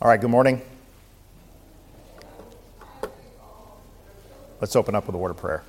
All right, good morning. Let's open up with a word of prayer.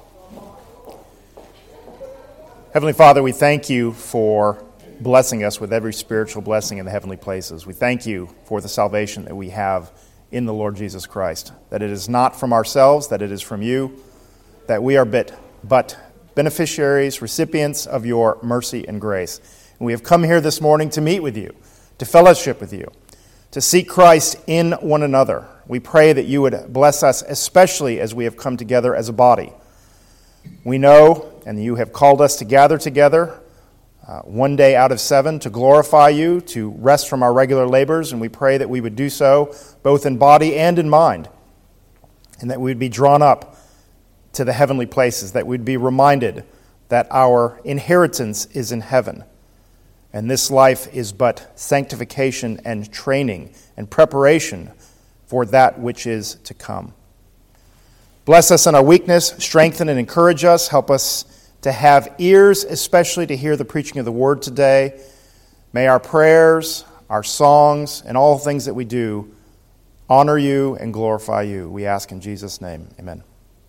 Heavenly Father, we thank you for blessing us with every spiritual blessing in the heavenly places. We thank you for the salvation that we have in the Lord Jesus Christ, that it is not from ourselves, that it is from you, that we are but beneficiaries, recipients of your mercy and grace. And we have come here this morning to meet with you, to fellowship with you, to seek Christ in one another. We pray that you would bless us, especially as we have come together as a body. We know, and you have called us to gather together one day out of 7 to glorify you, to rest from our regular labors, and we pray that we would do so both in body and in mind, and that we would be drawn up to the heavenly places, that we'd be reminded that our inheritance is in heaven. And this life is but sanctification and training and preparation for that which is to come. Bless us in our weakness, strengthen and encourage us. Help us to have ears, especially to hear the preaching of the word today. May our prayers, our songs, and all things that we do honor you and glorify you. We ask in Jesus' name. Amen.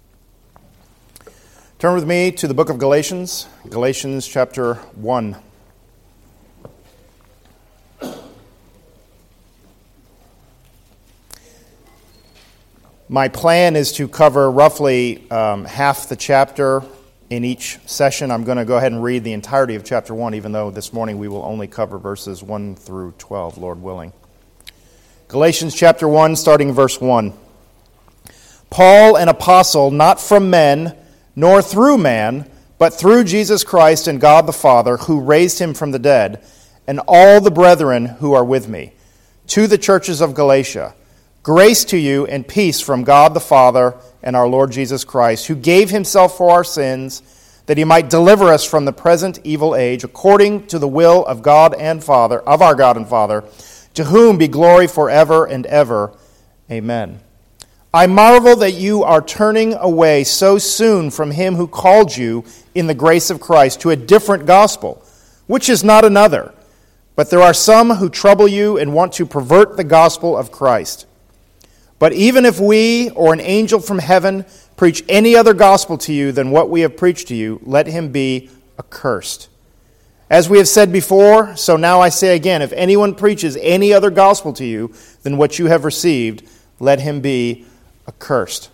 Turn with me to the book of Galatians, Galatians chapter 1. My plan is to cover roughly half the chapter in each session. I'm going to go ahead and read the entirety of chapter 1, even though this morning we will only cover verses 1 through 12, Lord willing. Galatians chapter 1, starting verse 1. Paul, an apostle, not from men, nor through man, but through Jesus Christ and God the Father, who raised him from the dead, and all the brethren who are with me, to the churches of Galatia. Grace to you and peace from God the Father and our Lord Jesus Christ, who gave himself for our sins, that he might deliver us from the present evil age, according to the will of God and Father, of our God and Father, to whom be glory forever and ever. Amen. I marvel that you are turning away so soon from him who called you in the grace of Christ to a different gospel, which is not another. But there are some who trouble you and want to pervert the gospel of Christ. But even if we or an angel from heaven preach any other gospel to you than what we have preached to you, let him be accursed. As we have said before, so now I say again, if anyone preaches any other gospel to you than what you have received, let him be accursed.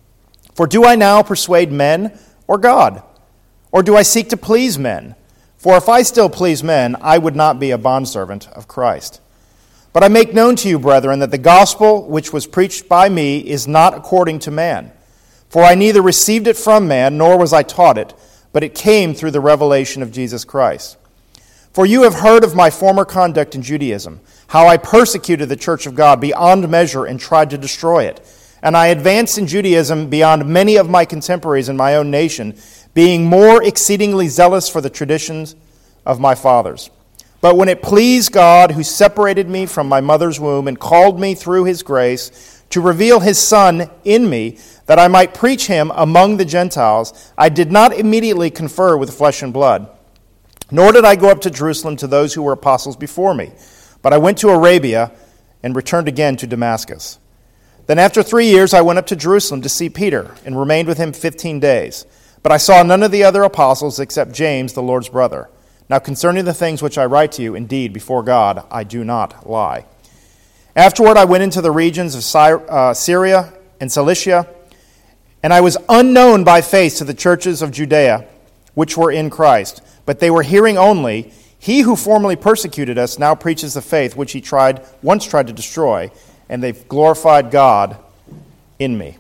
For do I now persuade men or God? Or do I seek to please men? For if I still please men, I would not be a bondservant of Christ. But I make known to you, brethren, that the gospel which was preached by me is not according to man. For I neither received it from man, nor was I taught it, but it came through the revelation of Jesus Christ. For you have heard of my former conduct in Judaism, how I persecuted the church of God beyond measure and tried to destroy it. And I advanced in Judaism beyond many of my contemporaries in my own nation, being more exceedingly zealous for the traditions of my fathers. But when it pleased God, who separated me from my mother's womb and called me through his grace to reveal his Son in me, that I might preach him among the Gentiles, I did not immediately confer with flesh and blood, nor did I go up to Jerusalem to those who were apostles before me. But I went to Arabia and returned again to Damascus. Then after 3 years I went up to Jerusalem to see Peter and remained with him 15 days. But I saw none of the other apostles except James, the Lord's brother. Now concerning the things which I write to you, indeed, before God, I do not lie. Afterward I went into the regions of Syria and Cilicia, and I was unknown by face to the churches of Judea, which were in Christ. But they were hearing only, he who formerly persecuted us now preaches the faith which he once tried to destroy, and they've glorified God in me.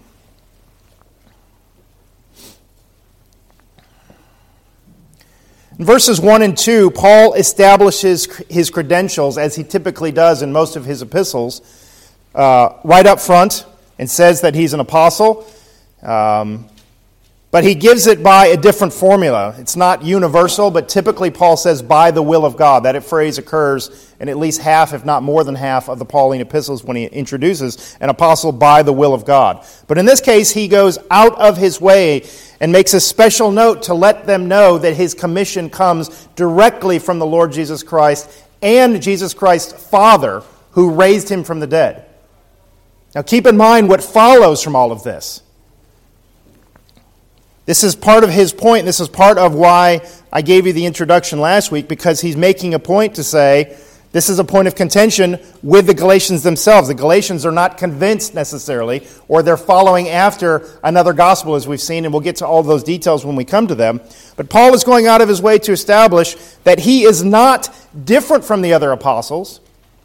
In verses 1 and 2, Paul establishes his credentials, as he typically does in most of his epistles, right up front, and says that he's an apostle. But he gives it by a different formula. It's not universal, but typically Paul says, by the will of God. That phrase occurs in at least half, if not more than half, of the Pauline epistles when he introduces an apostle by the will of God. But in this case, he goes out of his way and makes a special note to let them know that his commission comes directly from the Lord Jesus Christ and Jesus Christ's Father, who raised him from the dead. Now keep in mind what follows from all of this. This is part of his point. This is part of why I gave you the introduction last week, because he's making a point to say this is a point of contention with the Galatians themselves. The Galatians are not convinced necessarily, or they're following after another gospel, as we've seen, and we'll get to all those details when we come to them. But Paul is going out of his way to establish that he is not different from the other apostles,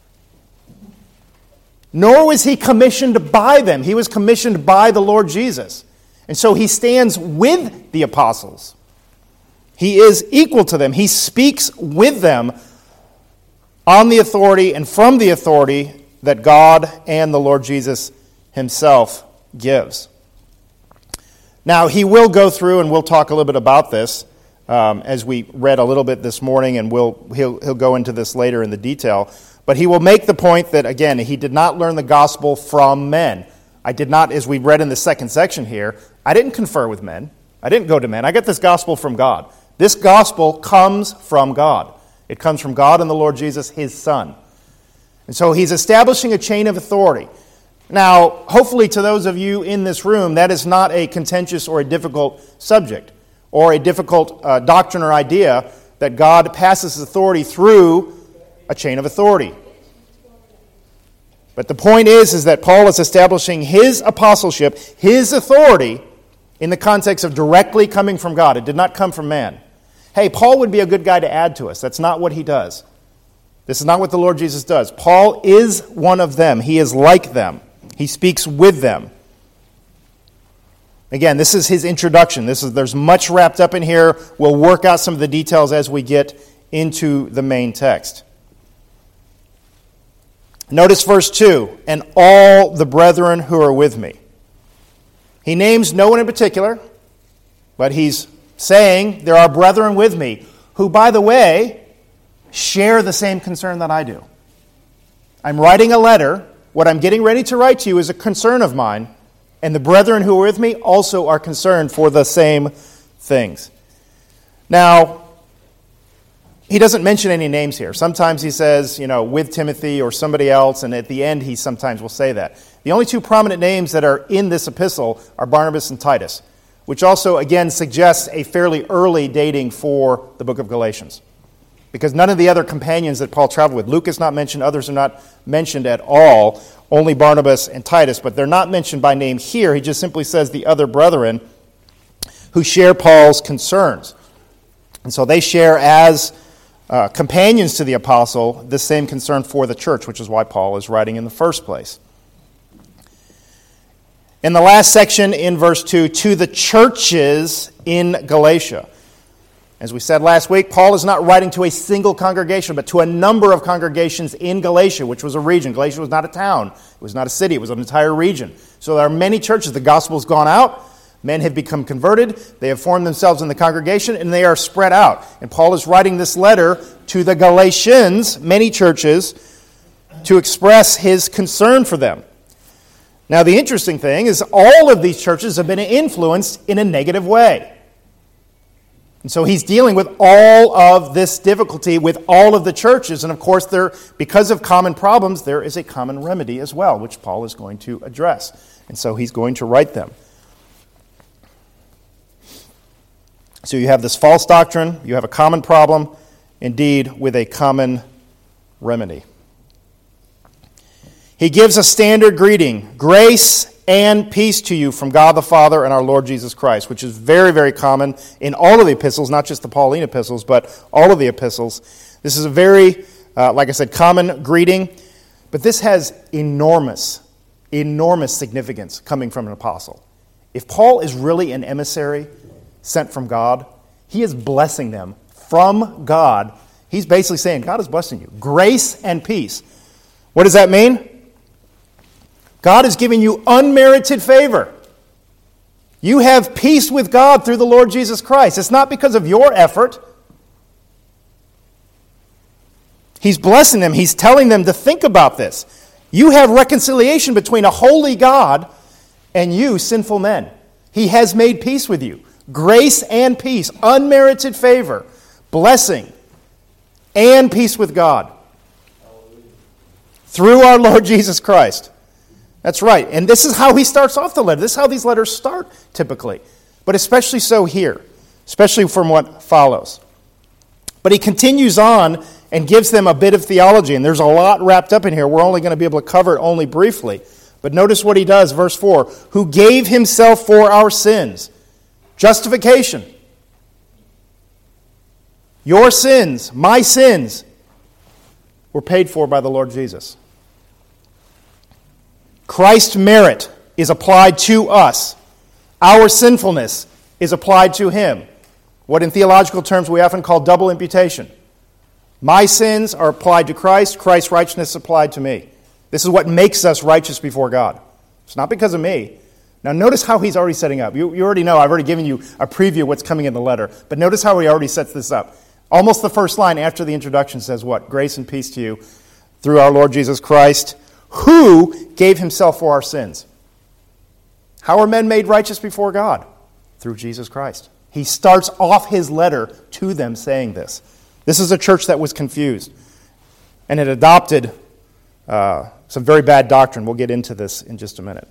nor was he commissioned by them. He was commissioned by the Lord Jesus. And so he stands with the apostles. He is equal to them. He speaks with them on the authority and from the authority that God and the Lord Jesus himself gives. Now, he will go through, and we'll talk a little bit about this as we read a little bit this morning, and he'll go into this later in the detail. But he will make the point that, again, he did not learn the gospel from men. I did not, as we read in the second section here, I didn't confer with men. I didn't go to men. I got this gospel from God. This gospel comes from God. It comes from God and the Lord Jesus, his Son. And so he's establishing a chain of authority. Now, hopefully to those of you in this room, that is not a contentious or a difficult subject or a difficult doctrine or idea that God passes his authority through a chain of authority. But the point is that Paul is establishing his apostleship, his authority, in the context of directly coming from God. It did not come from man. Hey, Paul would be a good guy to add to us. That's not what he does. This is not what the Lord Jesus does. Paul is one of them. He is like them. He speaks with them. Again, this is his introduction. There's much wrapped up in here. We'll work out some of the details as we get into the main text. Notice verse 2, and all the brethren who are with me. He names no one in particular, but he's saying there are brethren with me who, by the way, share the same concern that I do. I'm writing a letter. What I'm getting ready to write to you is a concern of mine, and the brethren who are with me also are concerned for the same things. Now, he doesn't mention any names here. Sometimes he says, with Timothy or somebody else, and at the end he sometimes will say that. The only two prominent names that are in this epistle are Barnabas and Titus, which also, again, suggests a fairly early dating for the book of Galatians. Because none of the other companions that Paul traveled with, Luke is not mentioned, others are not mentioned at all, only Barnabas and Titus, but they're not mentioned by name here. He just simply says the other brethren who share Paul's concerns. And so they share as companions to the apostle the same concern for the church, which is why Paul is writing in the first place. In the last section in verse 2, to the churches in Galatia. As we said last week, Paul is not writing to a single congregation, but to a number of congregations in Galatia, which was a region. Galatia was not a town. It was not a city. It was an entire region. So there are many churches. The gospel has gone out. Men have become converted. They have formed themselves in the congregation, and they are spread out. And Paul is writing this letter to the Galatians, many churches, to express his concern for them. Now, the interesting thing is all of these churches have been influenced in a negative way. And so he's dealing with all of this difficulty with all of the churches. And of course, because of common problems, there is a common remedy as well, which Paul is going to address. And so he's going to write them. So you have this false doctrine, you have a common problem, indeed, with a common remedy. He gives a standard greeting, grace and peace to you from God the Father and our Lord Jesus Christ, which is very, very common in all of the epistles, not just the Pauline epistles, but all of the epistles. This is a very, like I said, common greeting, but this has enormous significance coming from an apostle. If Paul is really an emissary sent from God, he is blessing them from God. He's basically saying, God is blessing you. Grace and peace. What does that mean? God is giving you unmerited favor. You have peace with God through the Lord Jesus Christ. It's not because of your effort. He's blessing them. He's telling them to think about this. You have reconciliation between a holy God and you, sinful men. He has made peace with you. Grace and peace, unmerited favor, blessing, and peace with God. through our Lord Jesus Christ. That's right. And this is how he starts off the letter. This is how these letters start typically. But especially so here, especially from what follows. But he continues on and gives them a bit of theology. And there's a lot wrapped up in here. We're only going to be able to cover it only briefly. But notice what he does, verse 4. Who gave himself for our sins. Justification. Your sins, my sins, were paid for by the Lord Jesus. Christ's merit is applied to us. Our sinfulness is applied to him. What in theological terms we often call double imputation. My sins are applied to Christ, Christ's righteousness is applied to me. This is what makes us righteous before God. It's not because of me. Now notice how he's already setting up. You already know, I've already given you a preview of what's coming in the letter. But notice how he already sets this up. Almost the first line after the introduction says what? Grace and peace to you through our Lord Jesus Christ, who gave himself for our sins. How are men made righteous before God? Through Jesus Christ. He starts off his letter to them saying this. This is a church that was confused and had adopted some very bad doctrine. We'll get into this in just a minute.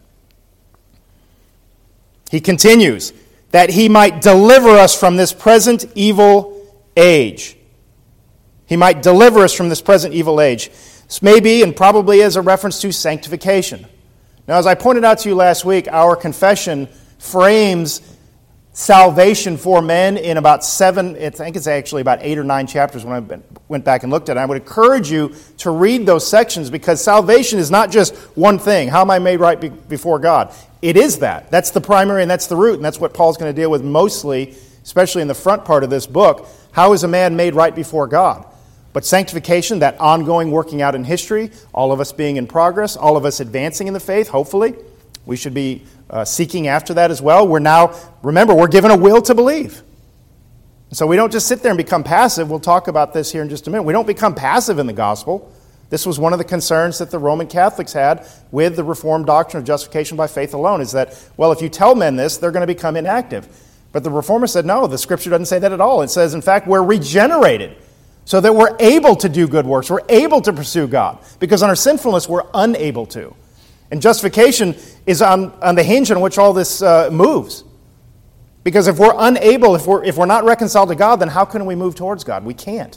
He continues, that he might deliver us from this present evil age. He might deliver us from this present evil age. This may be and probably is a reference to sanctification. Now, as I pointed out to you last week, our confession frames salvation for men in about 7, I think it's actually about 8 or 9 chapters when I went back and looked at it. I would encourage you to read those sections because salvation is not just one thing. How am I made right before God? It is that. That's the primary and that's the root, and that's what Paul's going to deal with mostly, especially in the front part of this book. How is a man made right before God? But sanctification, that ongoing working out in history, all of us being in progress, all of us advancing in the faith, hopefully. We should be seeking after that as well. Remember, we're given a will to believe. So we don't just sit there and become passive. We'll talk about this here in just a minute. We don't become passive in the gospel. This was one of the concerns that the Roman Catholics had with the Reformed doctrine of justification by faith alone, is that, well, if you tell men this, they're going to become inactive. But the Reformers said, no, the Scripture doesn't say that at all. It says, in fact, we're regenerated so that we're able to do good works. We're able to pursue God. Because on our sinfulness, we're unable to. And justification is on the hinge on which all this moves. Because if we're unable, if we're not reconciled to God, then how can we move towards God? We can't.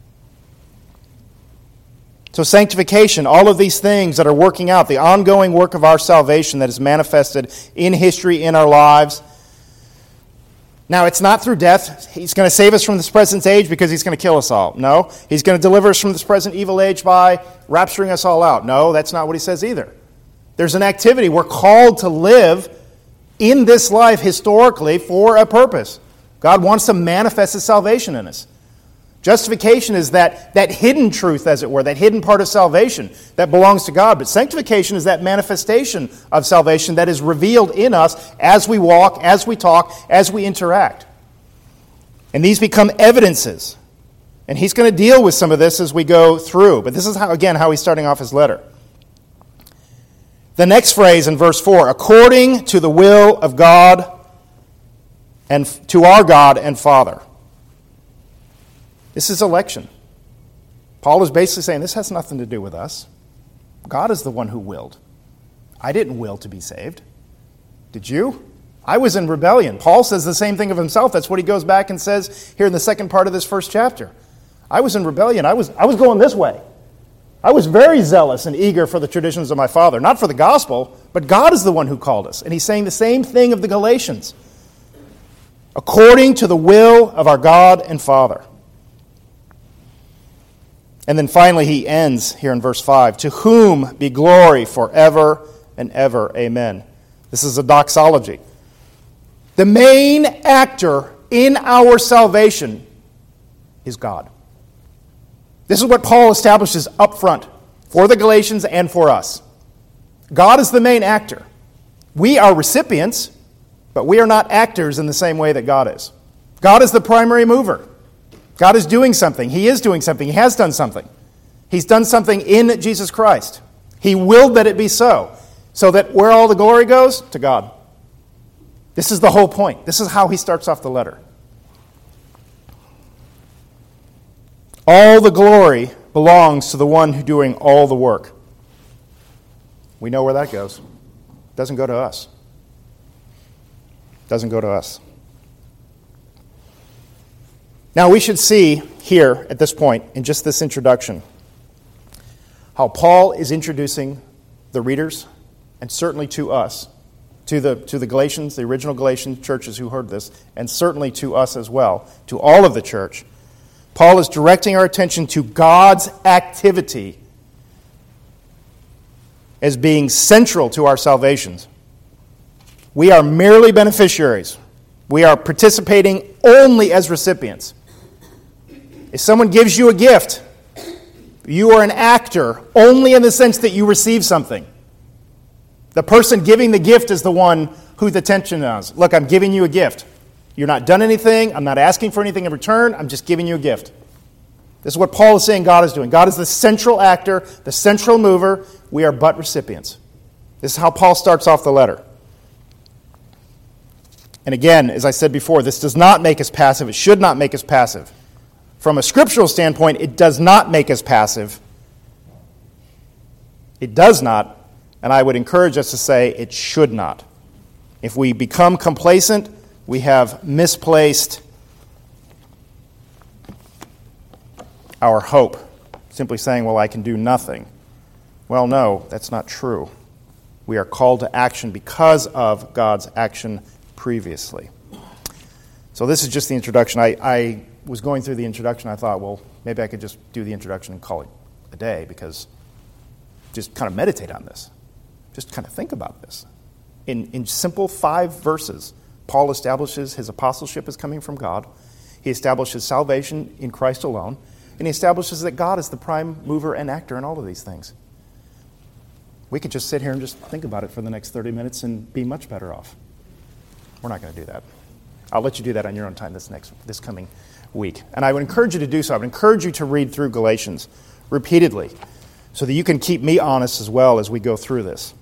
So sanctification, all of these things that are working out, the ongoing work of our salvation that is manifested in history, in our lives. Now, it's not through death. He's going to save us from this present age because he's going to kill us all. No. He's going to deliver us from this present evil age by rapturing us all out. No, that's not what he says either. There's an activity. We're called to live in this life historically for a purpose. God wants to manifest his salvation in us. Justification is that hidden truth, as it were, that hidden part of salvation that belongs to God. But sanctification is that manifestation of salvation that is revealed in us as we walk, as we talk, as we interact. And these become evidences. And he's going to deal with some of this as we go through. But this is, how he's starting off his letter. The next phrase in verse 4, according to the will of God and to our God and Father. This is election. Paul is basically saying this has nothing to do with us. God is the one who willed. I didn't will to be saved. Did you? I was in rebellion. Paul says the same thing of himself. That's what he goes back and says here in the second part of this first chapter. I was in rebellion. I was going this way. I was very zealous and eager for the traditions of my father. Not for the gospel, but God is the one who called us. And he's saying the same thing of the Galatians. According to the will of our God and Father. And then finally he ends here in verse 5. To whom be glory forever and ever. Amen. This is a doxology. The main actor in our salvation is God. This is what Paul establishes up front for the Galatians and for us. God is the main actor. We are recipients, but we are not actors in the same way that God is. God is the primary mover. God is doing something. He is doing something. He has done something. He's done something in Jesus Christ. He willed that it be so that where all the glory goes, to God. This is the whole point. This is how he starts off the letter. All the glory belongs to the one who's doing all the work. We know where that goes. It doesn't go to us. It doesn't go to us. Now we should see here at this point, in just this introduction, how Paul is introducing the readers, and certainly to us, to the Galatians, the original Galatian churches who heard this, and certainly to us as well, to all of the church. Paul is directing our attention to God's activity as being central to our salvations. We are merely beneficiaries. We are participating only as recipients. If someone gives you a gift, you are an actor only in the sense that you receive something. The person giving the gift is the one who the attention is. Look, I'm giving you a gift. You're not done anything. I'm not asking for anything in return. I'm just giving you a gift. This is what Paul is saying God is doing. God is the central actor, the central mover. We are but recipients. This is how Paul starts off the letter. And again, as I said before, this does not make us passive. It should not make us passive. From a scriptural standpoint, it does not make us passive. It does not. And I would encourage us to say it should not. If we become complacent, we have misplaced our hope. Simply saying, well, I can do nothing. Well, no, that's not true. We are called to action because of God's action previously. So this is just the introduction. I was going through the introduction. I thought, well, maybe I could just do the introduction and call it a day, because just kind of meditate on this. Just kind of think about this. In simple 5 verses, Paul establishes his apostleship is coming from God. He establishes salvation in Christ alone. And he establishes that God is the prime mover and actor in all of these things. We could just sit here and just think about it for the next 30 minutes and be much better off. We're not going to do that. I'll let you do that on your own time this coming week. And I would encourage you to do so. I would encourage you to read through Galatians repeatedly so that you can keep me honest as well as we go through this.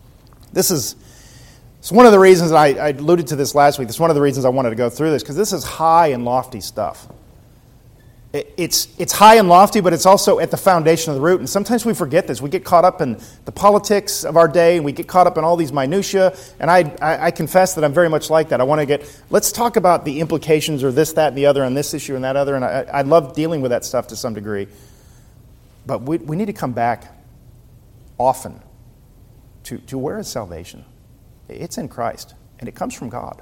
It's one of the reasons, I alluded to this last week, it's one of the reasons I wanted to go through this, because this is high and lofty stuff. It's high and lofty, but it's also at the foundation of the root. And sometimes we forget this. We get caught up in the politics of our day, and we get caught up in all these minutiae. And I confess that I'm very much like that. Let's talk about the implications or this, that, and the other, and this issue and that other. And I love dealing with that stuff to some degree. But we need to come back often to where is salvation? It's in Christ, and it comes from God.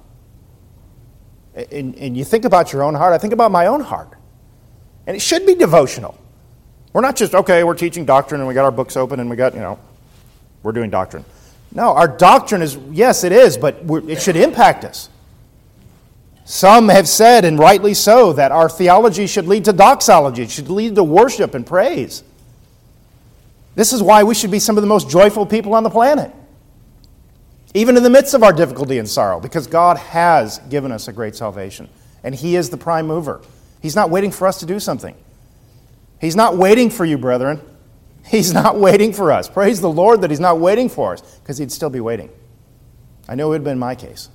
And you think about your own heart. I think about my own heart. And it should be devotional. We're not just, okay, we're teaching doctrine and we got our books open and we got, we're doing doctrine. No, our doctrine is, yes, it is, but it should impact us. Some have said, and rightly so, that our theology should lead to doxology. It should lead to worship and praise. This is why we should be some of the most joyful people on the planet. Even in the midst of our difficulty and sorrow, because God has given us a great salvation. And He is the prime mover. He's not waiting for us to do something. He's not waiting for you, brethren. He's not waiting for us. Praise the Lord that He's not waiting for us, because He'd still be waiting. I know it would have been my case.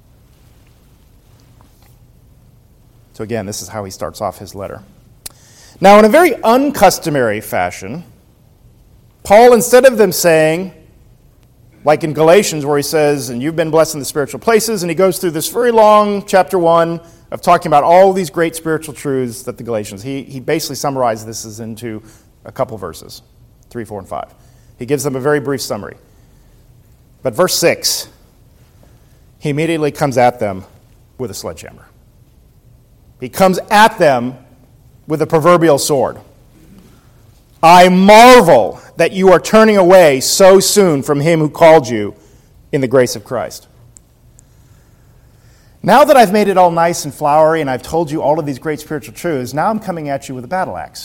So again, this is how he starts off his letter. Now, in a very uncustomary fashion, Paul, instead of them saying, like in Galatians where he says, and you've been blessed in the spiritual places, and he goes through this very long chapter 1 of talking about all these great spiritual truths that the Galatians, he basically summarizes this into a couple verses, 3, 4, and 5. He gives them a very brief summary. But verse 6, he immediately comes at them with a sledgehammer. He comes at them with a proverbial sword. I marvel that you are turning away so soon from Him who called you in the grace of Christ. Now that I've made it all nice and flowery and I've told you all of these great spiritual truths, now I'm coming at you with a battle axe.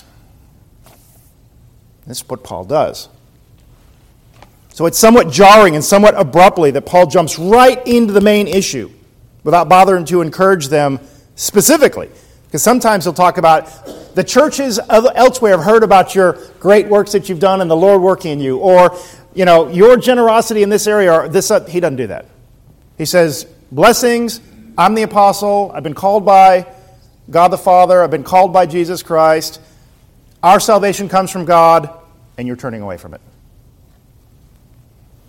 This is what Paul does. So it's somewhat jarring and somewhat abruptly that Paul jumps right into the main issue without bothering to encourage them specifically. Because sometimes he'll talk about the churches elsewhere have heard about your great works that you've done and the Lord working in you, or your generosity in this area, or this. He doesn't do that. He says, blessings, I'm the apostle, I've been called by God the Father, I've been called by Jesus Christ, our salvation comes from God, and you're turning away from it.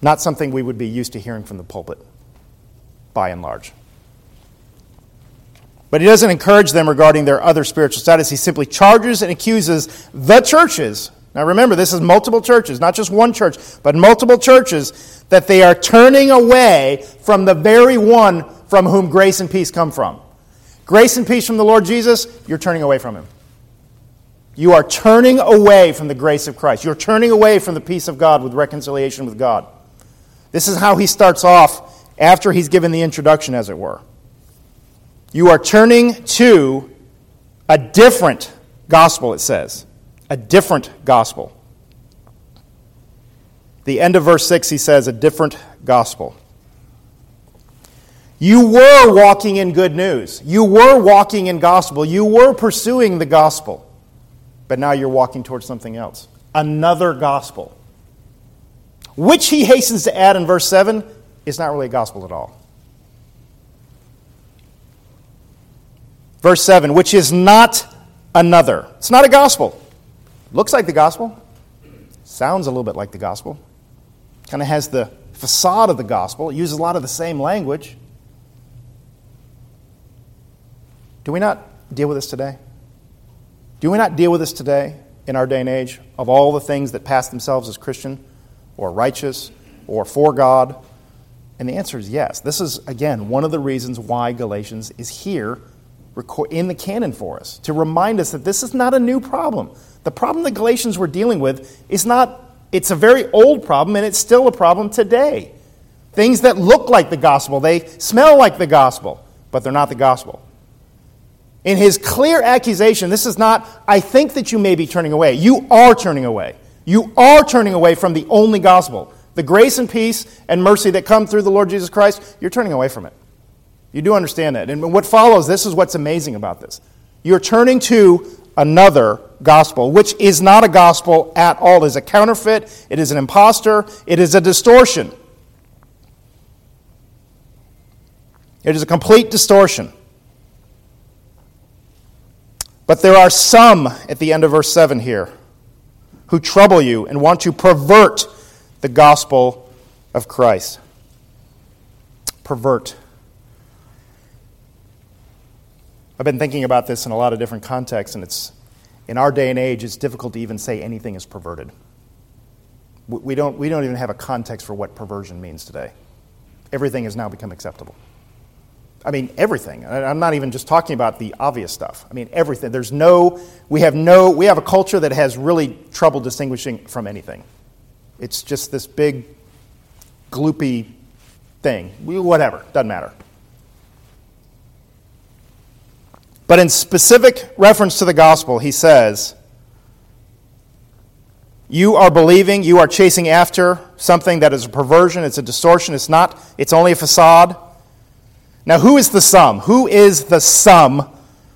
Not something we would be used to hearing from the pulpit, by and large. But he doesn't encourage them regarding their other spiritual status. He simply charges and accuses the churches. Now remember, this is multiple churches, not just one church, but multiple churches, that they are turning away from the very one from whom grace and peace come from. Grace and peace from the Lord Jesus, you're turning away from him. You are turning away from the grace of Christ. You're turning away from the peace of God with reconciliation with God. This is how he starts off after he's given the introduction, as it were. You are turning to a different gospel, it says. A different gospel. The end of verse 6, he says, a different gospel. You were walking in good news. You were walking in gospel. You were pursuing the gospel. But now you're walking towards something else. Another gospel. Which he hastens to add in verse 7 is not really a gospel at all. Verse 7, which is not another. It's not a gospel. Looks like the gospel. Sounds a little bit like the gospel. Kind of has the facade of the gospel. It uses a lot of the same language. Do we not deal with this today? Do we not deal with this today in our day and age of all the things that pass themselves as Christian or righteous or for God? And the answer is yes. This is, again, one of the reasons why Galatians is here in the canon for us, to remind us that this is not a new problem. The problem the Galatians were dealing with is not, it's a very old problem, and it's still a problem today. Things that look like the gospel, they smell like the gospel, but they're not the gospel. In his clear accusation, this is not, I think that you may be turning away. You are turning away. You are turning away from the only gospel. The grace and peace and mercy that come through the Lord Jesus Christ, you're turning away from it. You do understand that. And what follows, this is what's amazing about this. You're turning to another gospel, which is not a gospel at all. It is a counterfeit. It is an impostor. It is a distortion. It is a complete distortion. But there are some, at the end of verse 7 here, who trouble you and want to pervert the gospel of Christ. Pervert. I've been thinking about this in a lot of different contexts, and it's in our day and age, it's difficult to even say anything is perverted. We don't even have a context for what perversion means today. Everything has now become acceptable. I mean, everything. I'm not even just talking about the obvious stuff. I mean, everything. We have a culture that has really trouble distinguishing from anything. It's just this big, gloopy thing. Whatever, doesn't matter. But in specific reference to the gospel, he says, you are believing, you are chasing after something that is a perversion, it's a distortion, it's only a facade. Now, who is the some? Who is the some?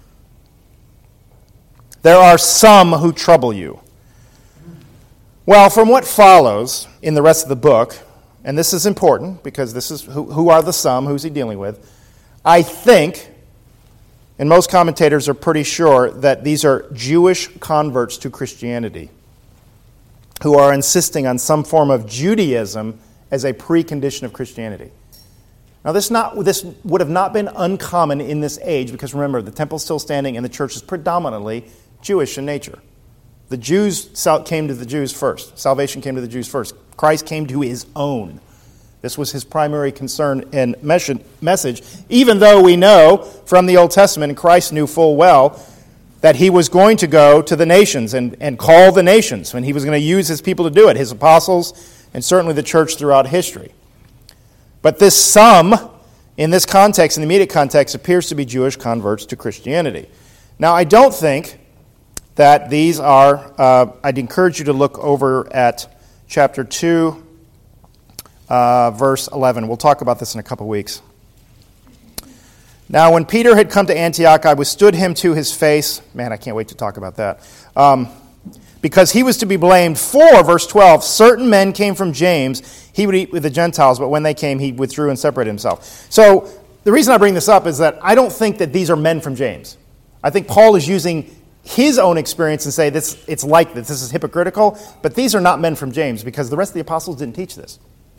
There are some who trouble you. Well, from what follows in the rest of the book, and this is important because this is who are the some, who's he dealing with, I think, and most commentators are pretty sure that these are Jewish converts to Christianity who are insisting on some form of Judaism as a precondition of Christianity. Now, this would have not been uncommon in this age because, remember, the temple's still standing and the church is predominantly Jewish in nature. The Jews came to the Jews first. Salvation came to the Jews first. Christ came to his own. This was his primary concern and message, even though we know from the Old Testament, and Christ knew full well, that he was going to go to the nations and call the nations, and he was going to use his people to do it, his apostles, and certainly the church throughout history. But this some, in this context, in the immediate context, appears to be Jewish converts to Christianity. Now, I don't think that these are, I'd encourage you to look over at chapter 2, verse 11. We'll talk about this in a couple weeks. Now, when Peter had come to Antioch, I withstood him to his face. Man, I can't wait to talk about that. Because he was to be blamed for, verse 12, certain men came from James. He would eat with the Gentiles, but when they came, he withdrew and separated himself. So the reason I bring this up is that I don't think that these are men from James. I think Paul is using his own experience and say it's like this is hypocritical, but these are not men from James because the rest of the apostles didn't teach this.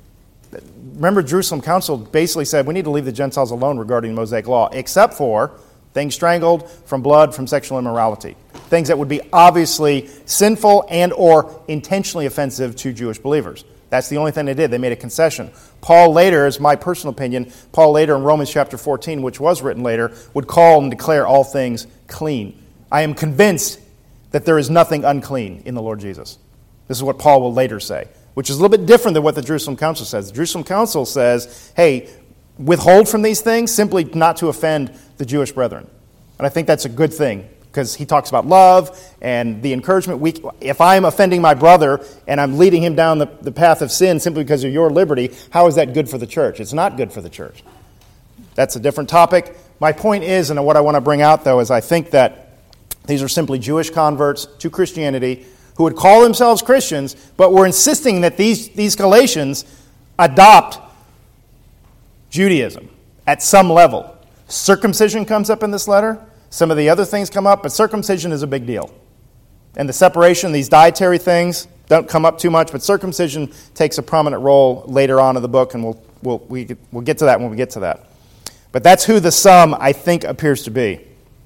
Remember, Jerusalem Council basically said we need to leave the Gentiles alone regarding the Mosaic Law, except for things strangled, from blood, from sexual immorality. Things that would be obviously sinful and or intentionally offensive to Jewish believers. That's the only thing they did. They made a concession. Paul later, is my personal opinion, Paul later in Romans chapter 14, which was written later, would call and declare all things clean. I am convinced that there is nothing unclean in the Lord Jesus. This is what Paul will later say, which is a little bit different than what the Jerusalem Council says. The Jerusalem Council says, hey, withhold from these things simply not to offend the Jewish brethren. And I think that's a good thing, because he talks about love and the encouragement. If I'm offending my brother and I'm leading him down the path of sin simply because of your liberty, how is that good for the church? It's not good for the church. That's a different topic. My point is, and what I want to bring out, though, is I think that these are simply Jewish converts to Christianity who would call themselves Christians, but were insisting that these Galatians adopt Judaism at some level. Circumcision comes up in this letter. Some of the other things come up, but circumcision is a big deal. And the separation, these dietary things, don't come up too much, but circumcision takes a prominent role later on in the book, and we'll get to that when we get to that. But that's who the sum, I think, appears to be.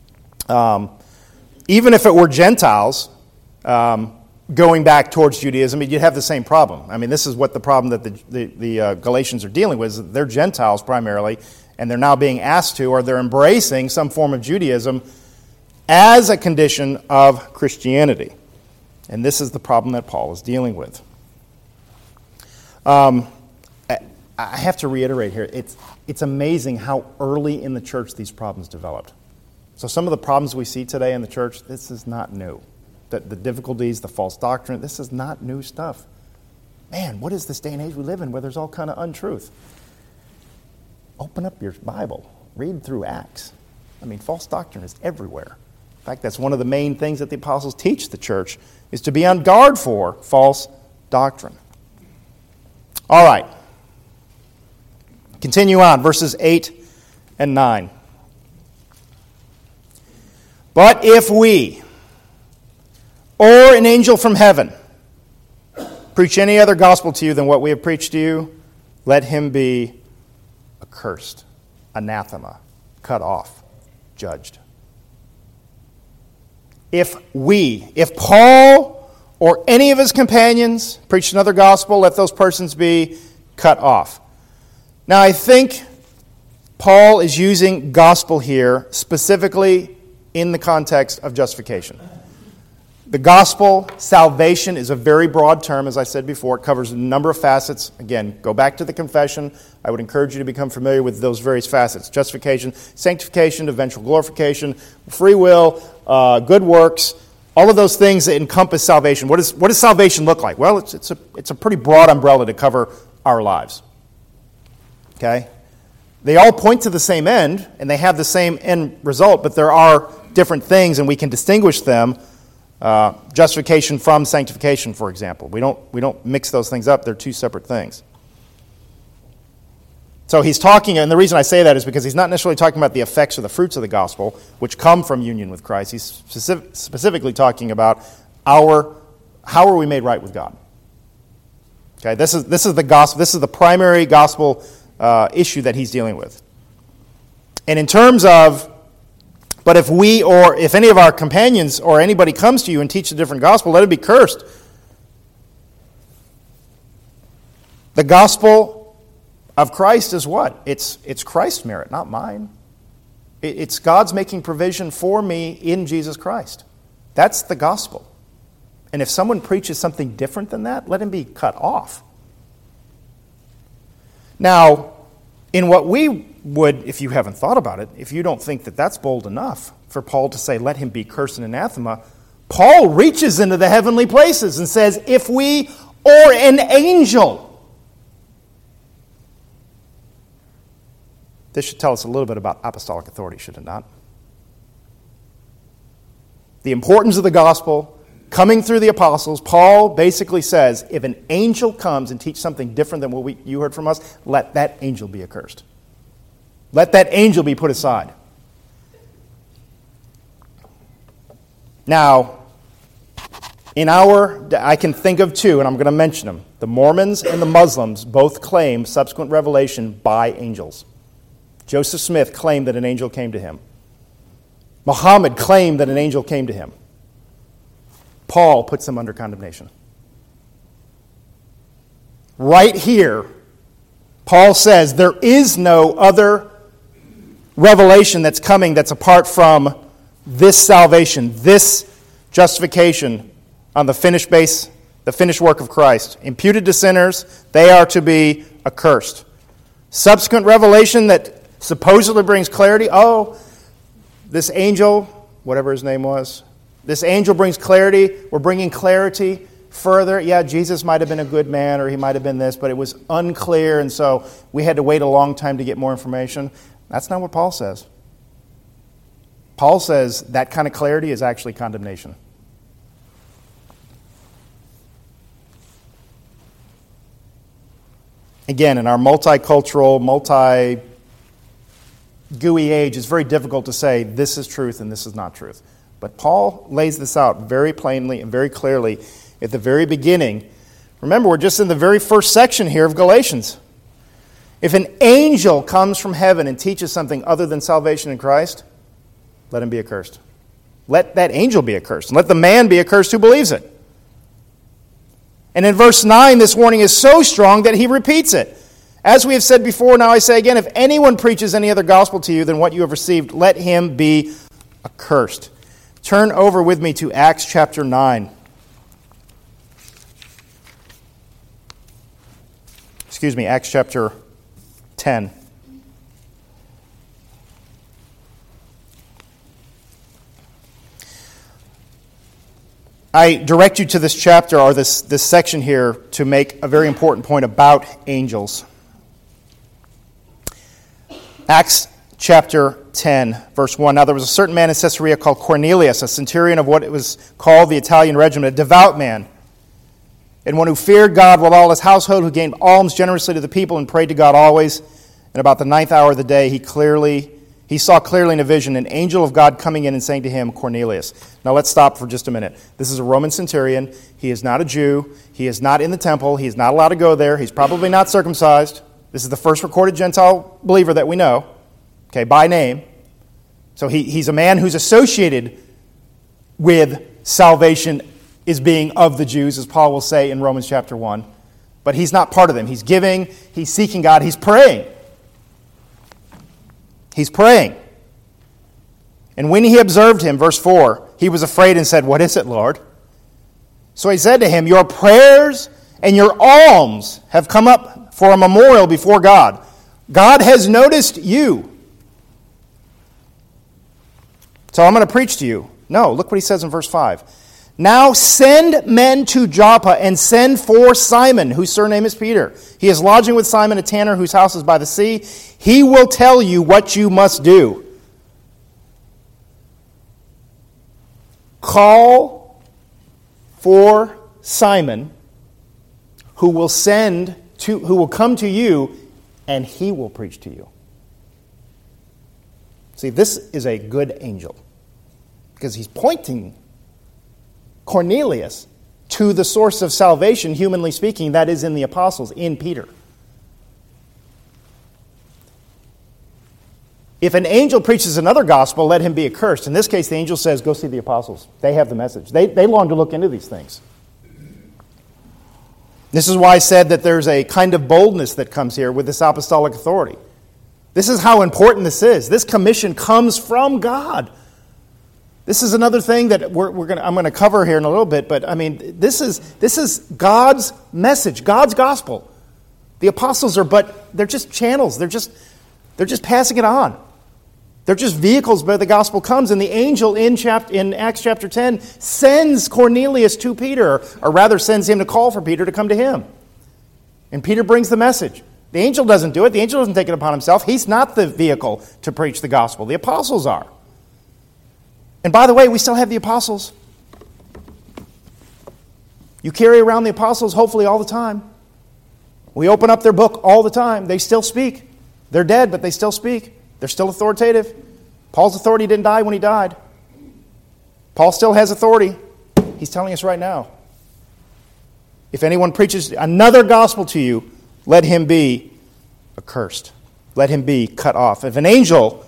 Even if it were Gentiles going back towards Judaism, you'd have the same problem. I mean, this is what the problem that the Galatians are dealing with, is they're Gentiles primarily, and they're now being asked to, or they're embracing some form of Judaism as a condition of Christianity. And this is the problem that Paul is dealing with. I have to reiterate here, it's amazing how early in the church these problems developed. So some of the problems we see today in the church, this is not new. The difficulties, the false doctrine, this is not new stuff. Man, what is this day and age we live in where there's all kind of untruth? Open up your Bible. Read through Acts. I mean, false doctrine is everywhere. In fact, that's one of the main things that the apostles teach the church, is to be on guard for false doctrine. All right. Continue on, verses 8 and 9. But if we, or an angel from heaven, preach any other gospel to you than what we have preached to you, let him be accursed, anathema, cut off, judged. If Paul or any of his companions preach another gospel, let those persons be cut off. Now, I think Paul is using gospel here specifically in the context of justification. The gospel, salvation, is a very broad term, as I said before. It covers a number of facets. Again, go back to the confession. I would encourage you to become familiar with those various facets. Justification, sanctification, eventual glorification, free will, good works, all of those things that encompass salvation. What does salvation look like? Well, it's a pretty broad umbrella to cover our lives. Okay? They all point to the same end, and they have the same end result, but there are different things, and we can distinguish them. Justification from sanctification, for example. We don't mix those things up. They're two separate things. So he's talking, and the reason I say that is because he's not necessarily talking about the effects or the fruits of the gospel, which come from union with Christ. He's specifically talking about how are we made right with God. Okay, this is the gospel. This is the primary gospel issue that he's dealing with. And in terms of, but if we or if any of our companions or anybody comes to you and teach a different gospel, let it be cursed. The gospel of Christ is what? It's Christ's merit, not mine. It's God's making provision for me in Jesus Christ. That's the gospel. And if someone preaches something different than that, let him be cut off. Now, in what we would, if you haven't thought about it, if you don't think that that's bold enough for Paul to say, let him be cursed and anathema, Paul reaches into the heavenly places and says, if we or an angel. This should tell us a little bit about apostolic authority, should it not? The importance of the gospel coming through the apostles. Paul basically says, if an angel comes and teaches something different than what you heard from us, let that angel be accursed. Let that angel be put aside. Now, I can think of two, and I'm going to mention them. The Mormons and the Muslims both claim subsequent revelation by angels. Joseph Smith claimed that an angel came to him. Muhammad claimed that an angel came to him. Paul puts them under condemnation. Right here, Paul says there is no other revelation that's coming that's apart from this salvation, this justification on the finished base, the finished work of Christ. Imputed to sinners, they are to be accursed. Subsequent revelation that supposedly brings clarity. Oh, this angel, whatever his name was, this angel brings clarity. We're bringing clarity further. Yeah, Jesus might have been a good man, or he might have been this, but it was unclear, and so we had to wait a long time to get more information. That's not what Paul says. Paul says that kind of clarity is actually condemnation. Again, in our multicultural, multi-gooey age, it's very difficult to say this is truth and this is not truth. But Paul lays this out very plainly and very clearly at the very beginning. Remember, we're just in the very first section here of Galatians. If an angel comes from heaven and teaches something other than salvation in Christ, let him be accursed. Let that angel be accursed. And let the man be accursed who believes it. And in verse 9, this warning is so strong that he repeats it. As we have said before, now I say again, if anyone preaches any other gospel to you than what you have received, let him be accursed. Turn over with me to Acts chapter 9. Acts chapter 10. I direct you to this chapter, or this section here, to make a very important point about angels. Acts chapter 10, verse 1. Now there was a certain man in Caesarea called Cornelius, a centurion of what it was called the Italian regiment, a devout man, and one who feared God with all his household, who gave alms generously to the people and prayed to God always. And about the 9th hour of the day, he saw clearly in a vision an angel of God coming in and saying to him, Cornelius. Now let's stop for just a minute. This is a Roman centurion. He is not a Jew. He is not in the temple. He is not allowed to go there. He's probably not circumcised. This is the first recorded Gentile believer that we know, okay, by name. So he's a man who's associated with salvation is being of the Jews, as Paul will say in Romans chapter 1. But he's not part of them. He's giving, he's seeking God, he's praying. He's praying. And when he observed him, verse 4, he was afraid and said, "What is it, Lord?" So he said to him, "Your prayers and your alms have come up for a memorial before God. God has noticed you. So I'm going to preach to you." No, look what he says in verse 5. "Now send men to Joppa and send for Simon, whose surname is Peter. He is lodging with Simon, a tanner whose house is by the sea. He will tell you what you must do." Call for Simon, who will come to you, and he will preach to you. See, this is a good angel, because he's pointing Cornelius to the source of salvation, humanly speaking, that is in the apostles, in Peter. If an angel preaches another gospel, let him be accursed. In this case, the angel says, go see the apostles. They have the message. They long to look into these things. This is why I said that there's a kind of boldness that comes here with this apostolic authority. This is how important this is. This commission comes from God. This is another thing that I'm going to cover here in a little bit, but I mean, this is God's message, God's gospel. The apostles they're just channels. They're just passing it on. They're just vehicles where the gospel comes, and the angel in Acts chapter 10 sends Cornelius to Peter, or rather sends him to call for Peter to come to him. And Peter brings the message. The angel doesn't do it. The angel doesn't take it upon himself. He's not the vehicle to preach the gospel. The apostles are. And by the way, we still have the apostles. You carry around the apostles hopefully all the time. We open up their book all the time. They still speak. They're dead, but they still speak. They're still authoritative. Paul's authority didn't die when he died. Paul still has authority. He's telling us right now. If anyone preaches another gospel to you, let him be accursed. Let him be cut off. If an angel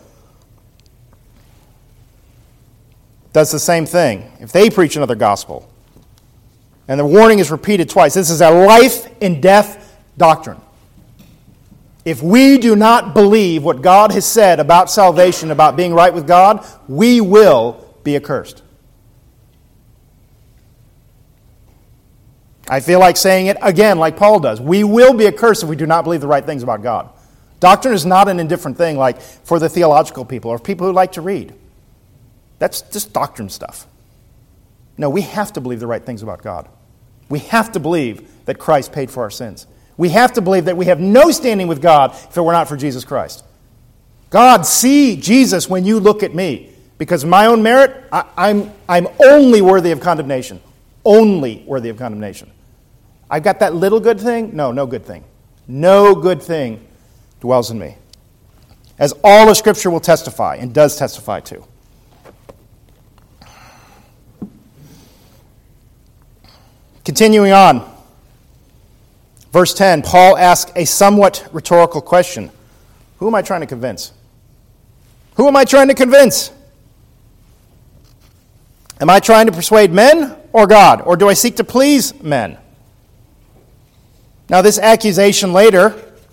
does the same thing, if they preach another gospel, and the warning is repeated twice, this is a life and death doctrine. If we do not believe what God has said about salvation, about being right with God, we will be accursed. I feel like saying it again like Paul does. We will be accursed if we do not believe the right things about God. Doctrine is not an indifferent thing like for the theological people or people who like to read. That's just doctrine stuff. No, we have to believe the right things about God. We have to believe that Christ paid for our sins. We have to believe that we have no standing with God if it were not for Jesus Christ. God, see Jesus when you look at me. Because of my own merit, I'm only worthy of condemnation. Only worthy of condemnation. I've got that little good thing? No, no good thing. No good thing dwells in me. As all of Scripture will testify and does testify to. Continuing on. Verse 10, Paul asks a somewhat rhetorical question. Who am I trying to convince? Who am I trying to convince? Am I trying to persuade men or God? Or do I seek to please men? Now this accusation later,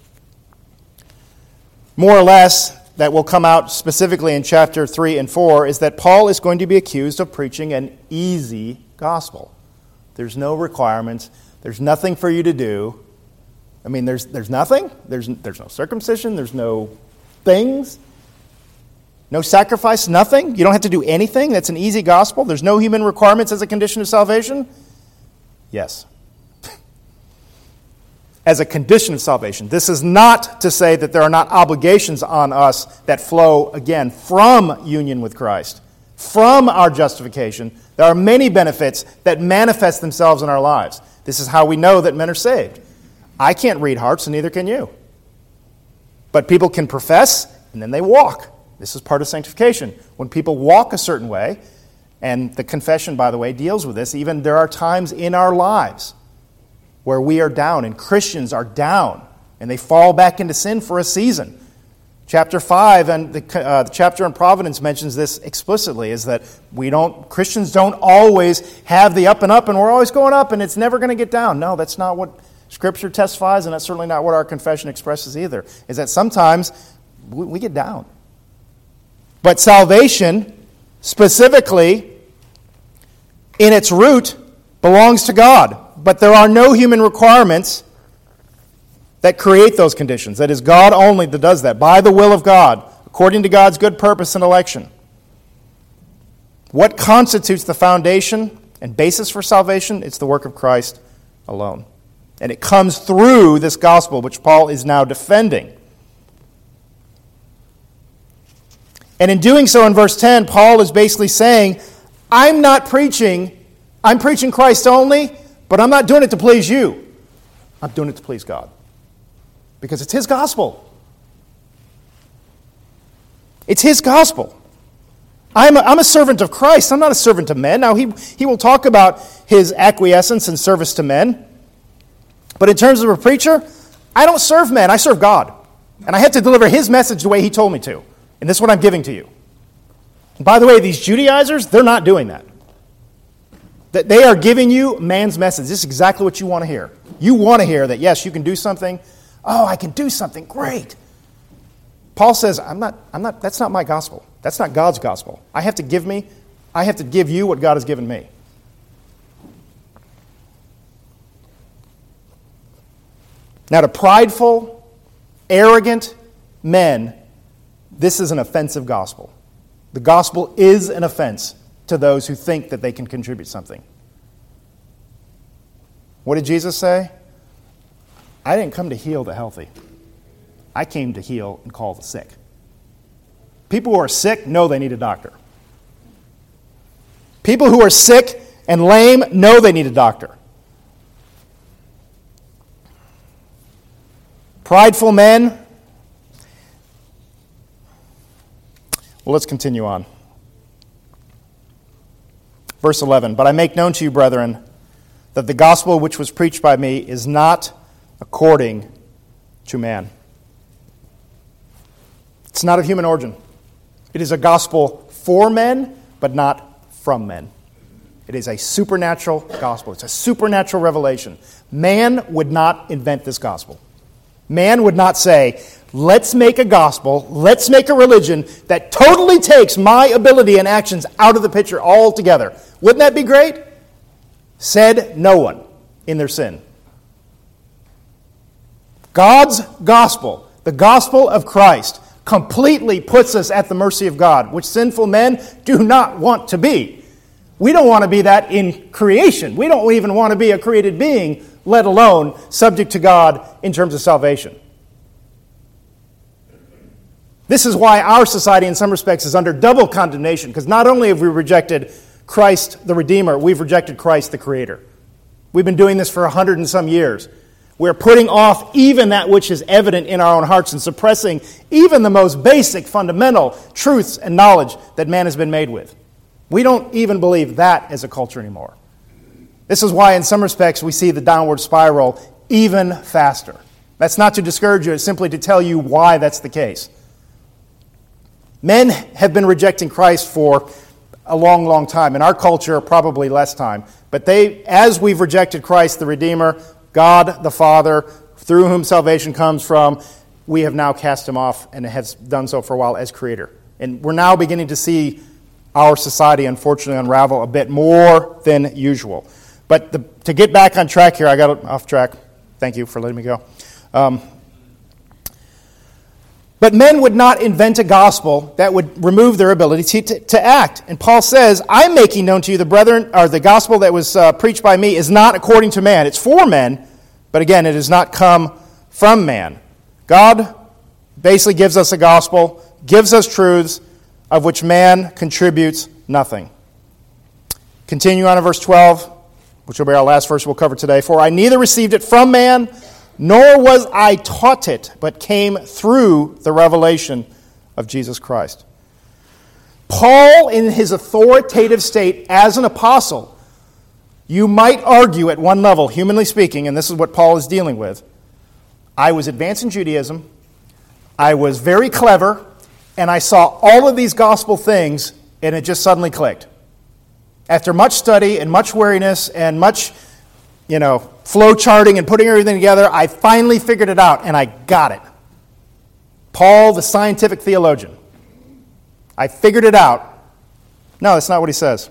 more or less, that will come out specifically in chapter 3 and 4, is that Paul is going to be accused of preaching an easy gospel. There's no requirements. There's nothing for you to do. I mean, there's nothing. There's no circumcision. There's no things. No sacrifice, nothing. You don't have to do anything. That's an easy gospel. There's no human requirements as a condition of salvation. Yes. As a condition of salvation. This is not to say that there are not obligations on us that flow, again, from union with Christ, from our justification. There are many benefits that manifest themselves in our lives. This is how we know that men are saved. I can't read hearts, and neither can you. But people can profess, and then they walk. This is part of sanctification. When people walk a certain way, and the confession, by the way, deals with this, even there are times in our lives where we are down, and Christians are down, and they fall back into sin for a season. Chapter 5 and the chapter on providence mentions this explicitly, is that Christians don't always have the up and up, and we're always going up, and it's never going to get down. No, that's not what Scripture testifies, and that's certainly not what our confession expresses either, is that sometimes we get down. But salvation, specifically, in its root, belongs to God. But there are no human requirements that create those conditions. That is God only that does that, by the will of God, according to God's good purpose and election. What constitutes the foundation and basis for salvation? It's the work of Christ alone. And it comes through this gospel, which Paul is now defending. And in doing so in verse 10, Paul is basically saying, I'm preaching Christ only, but I'm not doing it to please you. I'm doing it to please God. Because it's His gospel. It's His gospel. I'm a servant of Christ. I'm not a servant of men. Now, he will talk about His acquiescence and service to men. But in terms of a preacher, I don't serve men. I serve God. And I have to deliver His message the way He told me to. And this is what I'm giving to you. And by the way, these Judaizers, they're not doing that. That they are giving you man's message. This is exactly what you want to hear. You want to hear that, yes, you can do something. Oh, I can do something. Great. Paul says, that's not my gospel. That's not God's gospel. I have to give you what God has given me. Now, to prideful, arrogant men, this is an offensive gospel. The gospel is an offense to those who think that they can contribute something. What did Jesus say? I didn't come to heal the healthy. I came to heal and call the sick. People who are sick know they need a doctor. People who are sick and lame know they need a doctor. Prideful men. Well, let's continue on. Verse 11, but I make known to you, brethren, that the gospel which was preached by me is not according to man. It's not of human origin. It is a gospel for men, but not from men. It is a supernatural gospel. It's a supernatural revelation. Man would not invent this gospel. Man would not say, let's make a gospel, let's make a religion that totally takes my ability and actions out of the picture altogether. Wouldn't that be great? Said no one in their sin. God's gospel, the gospel of Christ, completely puts us at the mercy of God, which sinful men do not want to be. We don't want to be that in creation. We don't even want to be a created being, let alone subject to God in terms of salvation. This is why our society in some respects is under double condemnation, because not only have we rejected Christ the Redeemer, we've rejected Christ the Creator. We've been doing this for 100 and some years. We're putting off even that which is evident in our own hearts and suppressing even the most basic, fundamental truths and knowledge that man has been made with. We don't even believe that as a culture anymore. This is why in some respects we see the downward spiral even faster. That's not to discourage you, it's simply to tell you why that's the case. Men have been rejecting Christ for a long, long time. In our culture, probably less time. But as we've rejected Christ the Redeemer, God the Father, through whom salvation comes from, we have now cast him off and has done so for a while as Creator. And we're now beginning to see our society, unfortunately, unravel a bit more than usual. But to get back on track here, I got off track. Thank you for letting me go. But men would not invent a gospel that would remove their ability to act. And Paul says, I'm making known to you the gospel that was preached by me is not according to man. It's for men, but again, it does not come from man. God basically gives us a gospel, gives us truths of which man contributes nothing. Continue on in verse 12, which will be our last verse we'll cover today. For I neither received it from man, nor was I taught it, but came through the revelation of Jesus Christ. Paul, in his authoritative state as an apostle, you might argue at one level, humanly speaking, and this is what Paul is dealing with, I was advanced in Judaism, I was very clever, and I saw all of these gospel things, and it just suddenly clicked. After much study and much weariness and much, flow charting and putting everything together, I finally figured it out, and I got it. Paul, the scientific theologian. I figured it out. No, that's not what he says.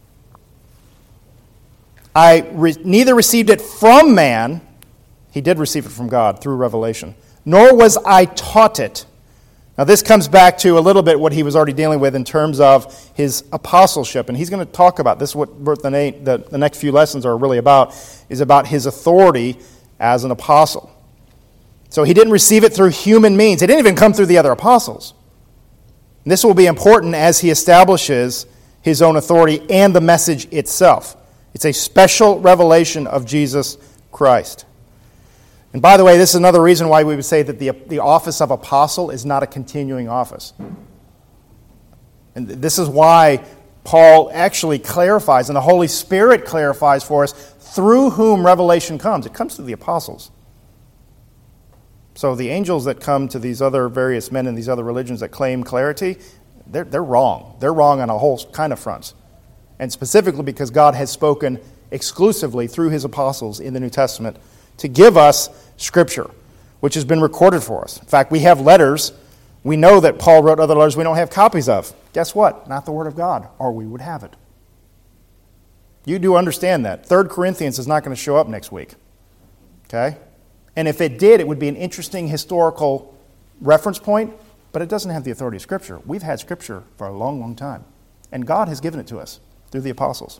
I neither received it from man, he did receive it from God through revelation, nor was I taught it. Now this comes back to a little bit what he was already dealing with in terms of his apostleship, and he's going to talk about this. What the next few lessons are really about is about his authority as an apostle. So he didn't receive it through human means. It didn't even come through the other apostles. And this will be important as he establishes his own authority and the message itself. It's a special revelation of Jesus Christ. And by the way, this is another reason why we would say that the office of apostle is not a continuing office. And this is why Paul actually clarifies, and the Holy Spirit clarifies for us, through whom revelation comes. It comes through the apostles. So the angels that come to these other various men in these other religions that claim clarity, they're wrong. They're wrong on a whole kind of fronts. And specifically because God has spoken exclusively through his apostles in the New Testament to give us Scripture, which has been recorded for us. In fact, we have letters. We know that Paul wrote other letters we don't have copies of. Guess what? Not the Word of God, or we would have it. You do understand that. 3 Corinthians is not going to show up next week. Okay? And if it did, it would be an interesting historical reference point, but it doesn't have the authority of Scripture. We've had Scripture for a long, long time. And God has given it to us through the apostles.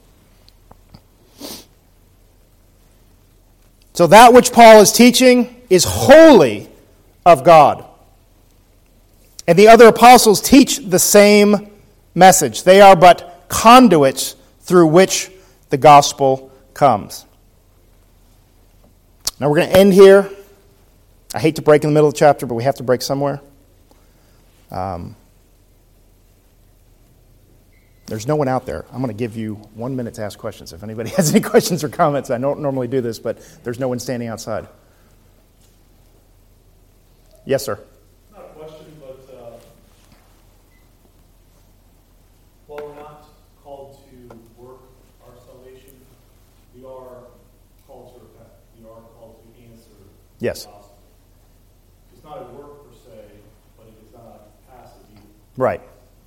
So that which Paul is teaching is wholly of God. And the other apostles teach the same message. They are but conduits through which the gospel comes. Now we're going to end here. I hate to break in the middle of the chapter, but we have to break somewhere. There's no one out there. I'm going to give you 1 minute to ask questions. If anybody has any questions or comments, I don't normally do this, but there's no one standing outside. Yes, sir. Not a question, but while we're not called to work our salvation, we are called to repent. We are called to answer Yes. the gospel. It's not a work per se, but it is not passive either. Right.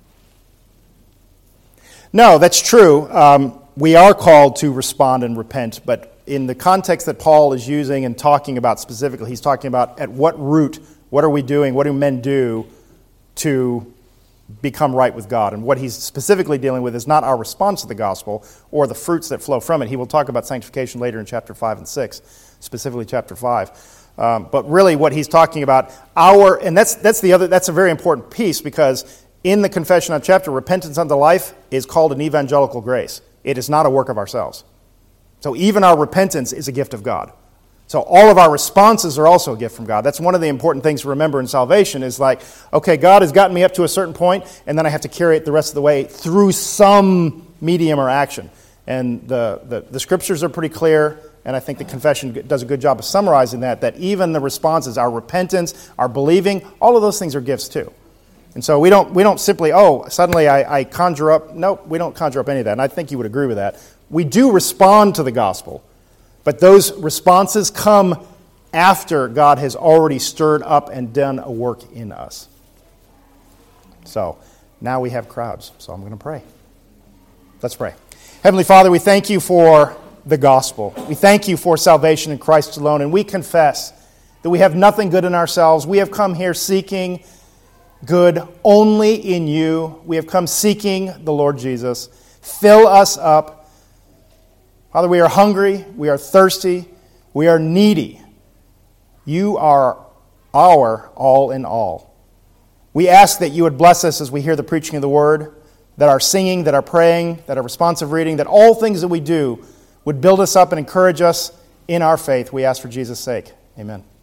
No, that's true. We are called to respond and repent, but in the context that Paul is using and talking about specifically, he's talking about at what root, what are we doing, what do men do to become right with God? And what he's specifically dealing with is not our response to the gospel or the fruits that flow from it. He will talk about sanctification later in chapter 5 and 6, specifically chapter 5. But really what he's talking about, that's a very important piece, because in the confession on chapter, repentance unto life is called an evangelical grace. It is not a work of ourselves. So even our repentance is a gift of God. So all of our responses are also a gift from God. That's one of the important things to remember in salvation is like, okay, God has gotten me up to a certain point, and then I have to carry it the rest of the way through some medium or action. And the scriptures are pretty clear, and I think the confession does a good job of summarizing that even the responses, our repentance, our believing, all of those things are gifts too. And so we don't simply, suddenly I conjure up. Nope, we don't conjure up any of that. And I think you would agree with that. We do respond to the gospel, but those responses come after God has already stirred up and done a work in us. So now we have crowds, so I'm going to pray. Let's pray. Heavenly Father, we thank you for the gospel. We thank you for salvation in Christ alone, and we confess that we have nothing good in ourselves. We have come here seeking good only in you. We have come seeking the Lord Jesus. Fill us up. Father, we are hungry, we are thirsty, we are needy. You are our all in all. We ask that you would bless us as we hear the preaching of the word, that our singing, that our praying, that our responsive reading, that all things that we do would build us up and encourage us in our faith. We ask for Jesus' sake. Amen.